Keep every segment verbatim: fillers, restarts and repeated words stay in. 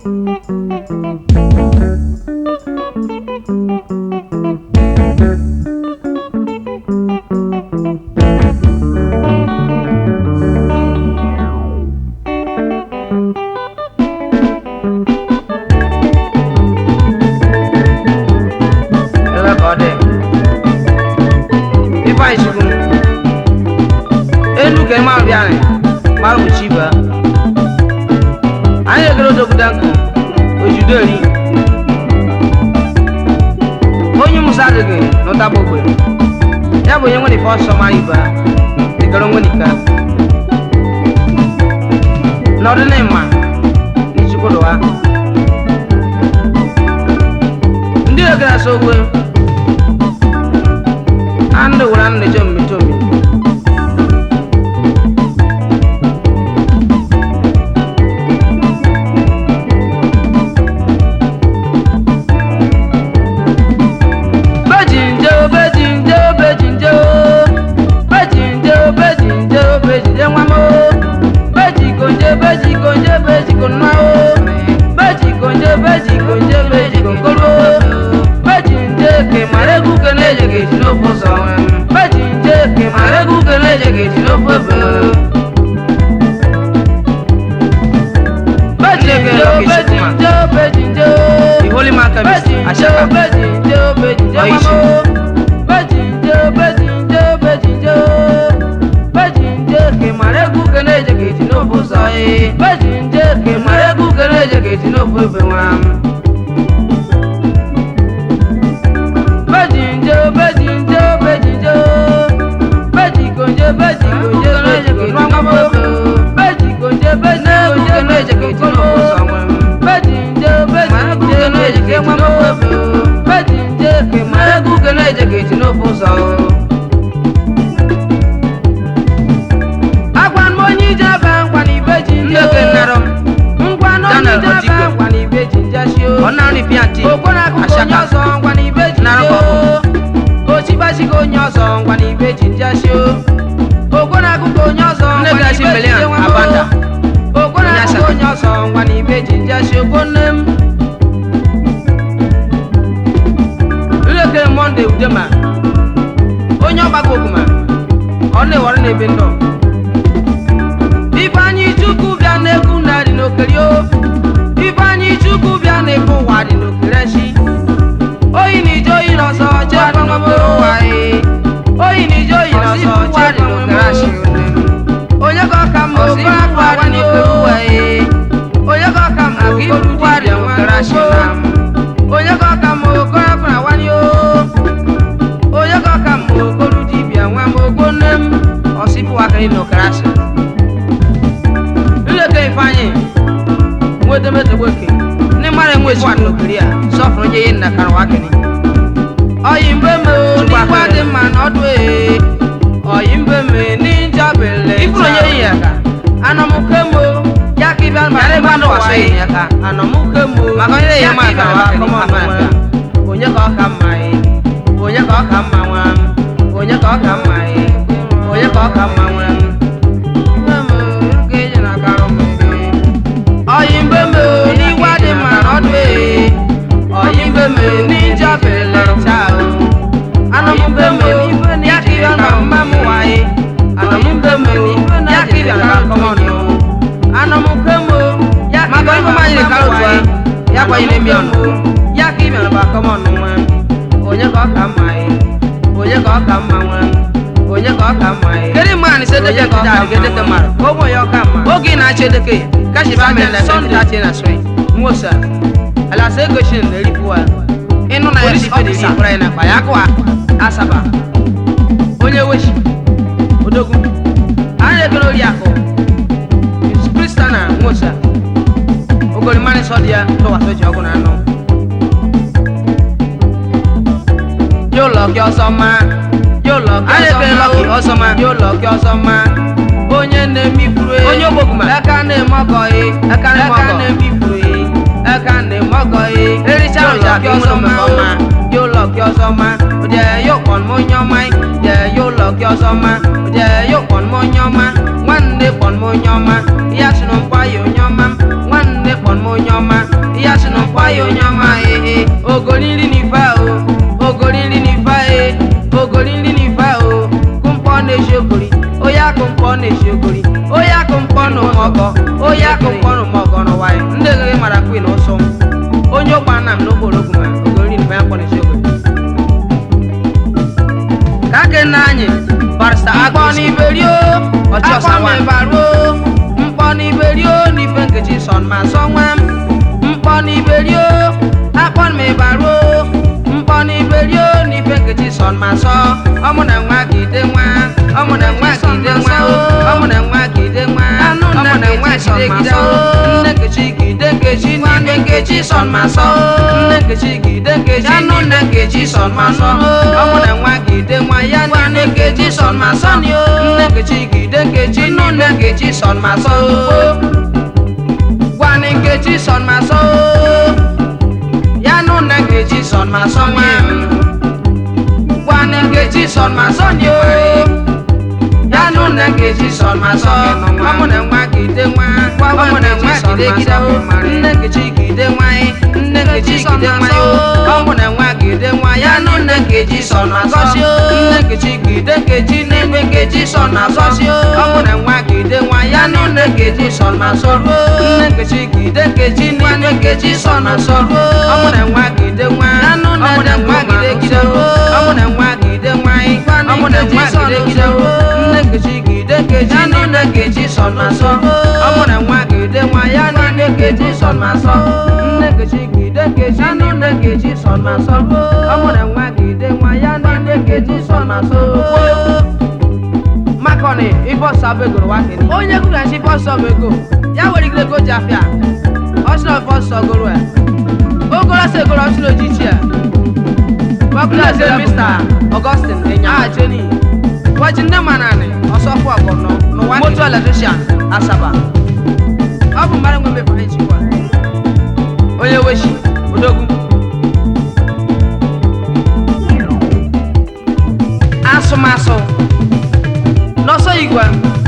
One day, one more, yama, yes, no, why you, yama, one day, one more. onyoma ya sino kwayo onyoma eh ogolili ni fa o ogolili ni fa eh ogolili ni fa o kumpo ne shogori oya kumpo ne shogori oya kumpo no mogo oya kumpo no mogo no wai ndege mara kwi no so onyo gbanam no borogu ma ogolili ni fa kumpo ne shogori kake nanyi barsta agboni berio ojo sawa baro mponi berio ni fengeji son ma sonwam mponi berio akpon me baro mponi berio ni fengeji son ma so omo na nwa gide nwa omo na nwa gide nwa omo na nwa gide nwa omo na nwa gide gide nnegeji gide ngeji ni fengeji son ma so nnegeji gide ngeji ni fengeji son ma so omo na nwa gide nwa ya ni nnegeji son ma so ni o nnegeji gide ngeji ni nnegeji son ma so Gwane ngeji son ma so ya no nnegeji son ma so Gwane ngeji son ma so ni o ya no nnegeji son ma so omo na nwa gide nwa omo na nwa gide gide o nnegeji gide nwa nnegeji gide nwa o omo na nwa gide nwa ya no nnegeji son ma so nnegeji gide ngeji nnegeji son ma so omo na nwa gide nwa ya no nnegeji son ma so nnegeji gide ngeji nnegeji son ma so omo na nwa gide nwa omo na nwa gide gide omo na nwa gide nwa omo na nwa gide gide nnegeji gide ngeji nnegeji son ma so omo na nwa gide nwa ya no nnegeji son ma so nnegeji gide ngeji nnegeji son ma so omo na nwa gide nwa ya no nnegeji son ma so makoni ifo sabego wakini onye kuga shi ifo sabego ya wori gile go jafia osno ifo sogoro e ogoro se goro osno jichia wakula se Mister Augustine enya ah jeni wajinde manane osofu agono no wani moto electrician Asaba abu mara ngombe fa ichikwa onye weshi odogu asumaso no so igwa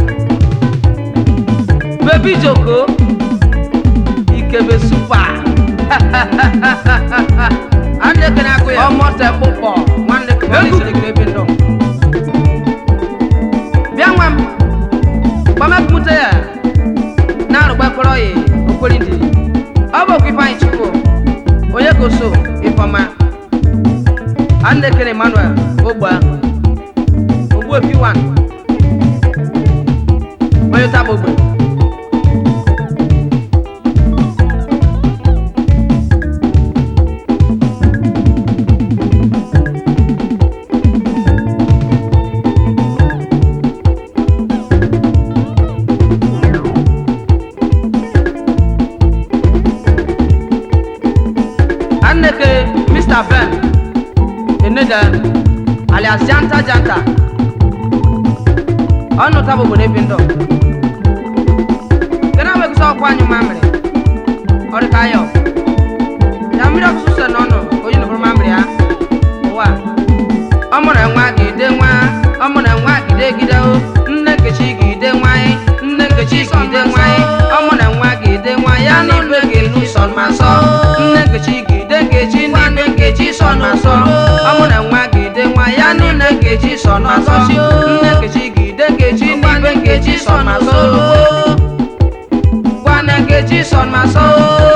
baby joko ikebe super ande kana ko ya omo te popo wande ko ni sele grebe ndo bianwam bama kumute ya na ro gba koro yi okori ndi obo ku ifan chiko oye ko so ifama ande kene Emmanuel ogba ogbo fi one oyo tabo gbe anneke Mister Ben eneda alias Janta Janta ono tabo gbe nebindo kana we so kwa nyu mamre ori kayo ya mira ku so no no oyi no mamre ya wa omo na nwa gide nwa omo na nwa gide gide o nnegechi gide nwa nnegechi gide nwa omo na nwa gide nwa ya ni bege nu son ma so nnegechi gide ngechi nnegechi son ma so omo na nwa gide nwa ya ni nnegechi son ma so nnegechi gide ngechi nnegechi son ma so nnegechi son ma so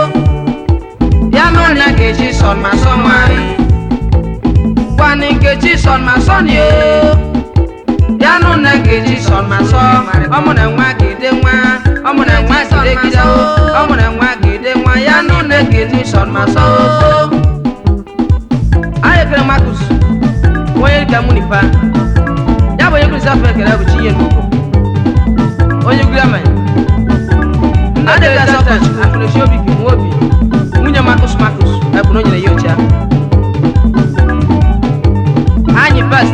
ya no nnegechi son ma so mari kwa nnegechi son ma so ni o ya no nnegechi son ma so omo na nwa gide nwa omo na nwa gide gide o omo na nwa gide nwa ya no nnegechi son ma so aye kere Marcus onye ka mu nipa ya bo yekuru safa kere bu chiye nuko onye gura mai ade ka safa afro shobi ki mu obi munya Marcus Marcus ebuno nyere yocha anyi best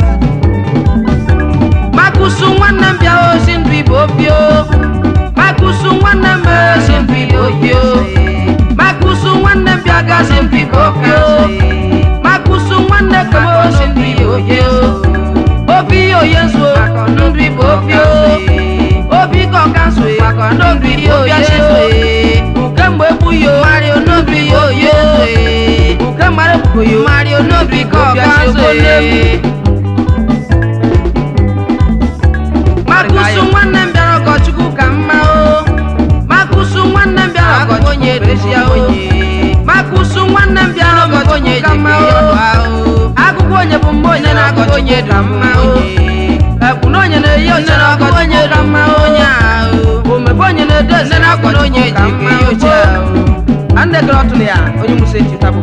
Marcus nwanne mbia o sindu ibo bio Marcus nwanne mbe sindu ibo bio Marcus nwanne mbia ga sindu ibo bio Marcus nwanne kamo sindu ibo bio obi yo yeso ndu ibo bio obi ko kanso e ndu ibo yeso e ukambo buyo ole makusu nwanne m bịara ọkọchukwu ka mma o makusu nwanne m bịara ọkọchukwu onye edozi onye makusu nwanne m bịara ọkọchukwu ka mma o agụgụ onye bụ mma onye na-akọchukwu onye ka mma o ekwu na onye na-eyi oche na ọkọchukwu onye ka mma onye ahụ omepe onye na-edozi na akwa onye ka mma oche ahụ andegara ọtụrụ ya onye musa echi tabụ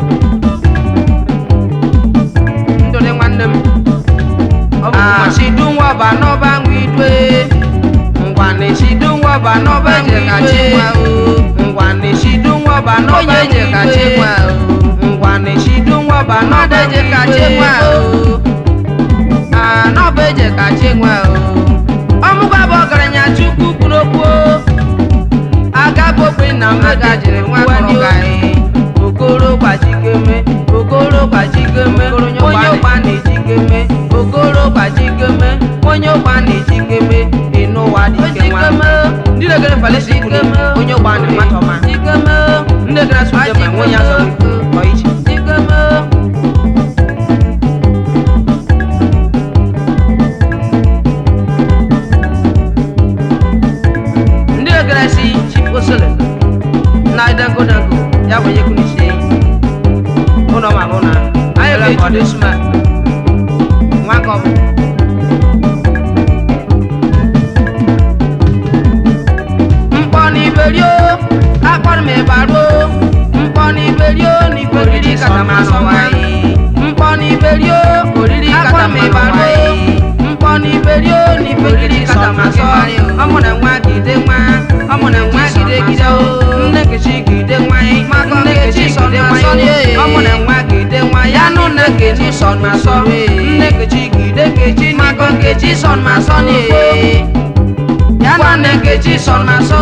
ndụdị nwanne m chidu nwọba n'ọba nwidwe ngwa na-echidu nwọba n'ọba nwidwe ngwa na-echidu nwọba n'ọba nwidwe ngwa na-echidu nwọba n'ọba nwidwe n'ọba eje kachi nwa ọmụgwa bụ ọgaranya chukwu kwuru okwu agagogbe na mmadụ jiri nwa kọrọ gaghị okoro gbajikeme okoro gbajikeme onye ụgba na-ejikeme okoro gbajikeme onye ụgba na-ejikeme ịnụwa dikeme ndị legere falesi ikeme onye ụgba na-amatọma ndị legere sụje ma nwe ya zọ ọ iche ndị legere si chip osele na idango dango ya wenye kunise ụlọ ma hụ na anyị ga-eji suma nwakọ bụ mkpọ n'iberio akpọrọ m ịbaruo mkpọ n'iberio n'iberiri katamasọ nwanyị mkpọ n'iberio oriri katamasọ mkpọ n'iberio n'iberiri katamasọ ọmụ na nwa gide nwa ọmụ na nwa gide gide nne kechi gide nwa nne kechi gide nwa ọmụ na nwa gide nwa ya nụ nne kechi sọ na sọ nne kechi gide kechi n'iko kechi sọ na sọ n'e ya nụ nne kechi sọ na sọ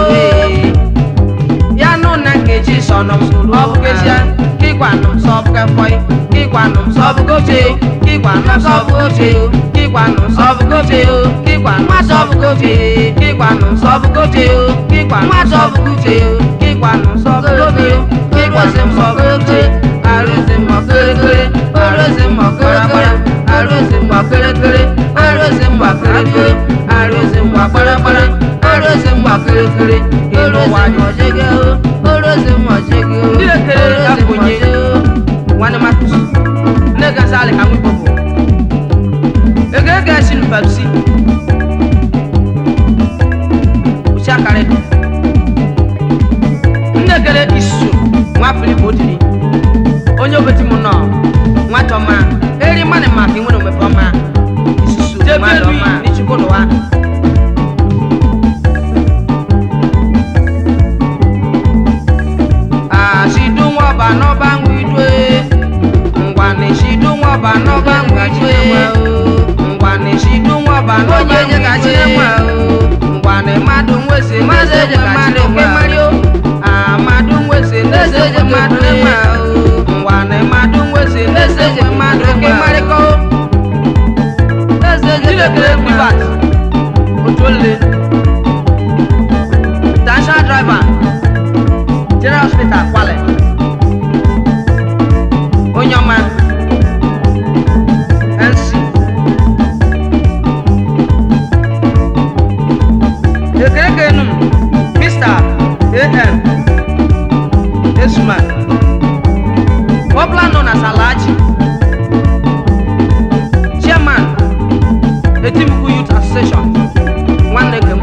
ya nụ nne kechi sọ na msuru ọ bụ kechi kigwanụ sọbụ kefọị kigwanụ sọbụ goche kigwanụ sọbụ goche kigwanụ sọbụ goche kigwanụ sọbụ goche kigwanụ sọbụ goche kigwanụ sọbụ goche kigwanụ sọbụ goche kigwanụ sọbụ goche arụzi mọ kịrịkịrị arụzi mọ kịrịkịrị arụzi mọ kịrịkịrị arụzi mọ kịrịkịrị arụzi mọ kpịrịkpịrị arụzi mọ kịrịkịrị ịrụwa ọjịgị arụzi mọ ọjịgị arụzi mọ ọjịgị nwanne matus nne gasa alị ka nwikpo bụ ego ego esi n'ụfabisi usi akarị nne kere isusu nwa filip odiri onye obeti m nọ nwa chọma eri mmanụ maka inwere omepe ọma isusu mmadụ ọma n'ichukwu n'ụwa ashidu nwọba n'ọba nwidwe ngwa na-eshidu nwọba n'ọba nwidwe ngwa na-eshidu nwọba n'ọba nwidwe ngwa na mmadụ nwese n'eze je mmadụ kemario amadu nwese n'eze je mmadụ nema ngwa na mmadụ nwese n'eze je mmadụ kemariko n'eze je mmadụ privat otole national driver general hospital Kwale onye ọma nc ekerekenu mister am esuma popular known as Alhaji chairman Etimukwu Youth Association nwanne kem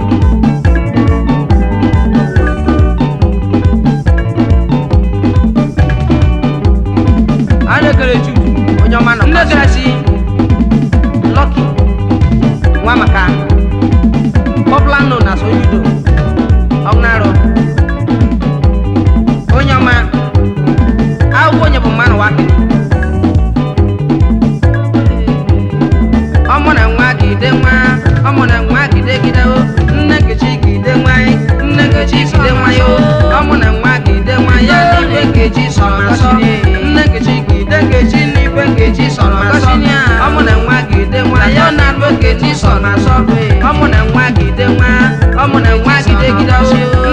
onye ọma nọ nne garasi Lucky nwa maka popular known as Oyudo ọgnaro onye ọma ahụhụ onye bụ mmanụ wakili ọmụ na nwa gide nwa ọmụ na nwa gide gide nne Nkechi gide nwa nne Nkechi gide nwa yo ọmụ na nwa gide nwa ya n'ibe Nkechi sọ na sọ nne Nkechi gide Nkechi n'ibe Nkechi sọ na sọ ọmụ na nwa gide nwa ya na-abụ Nkechi sọ na sọ ọmụ na nwa gide nwa ọmụ na nwa gide gide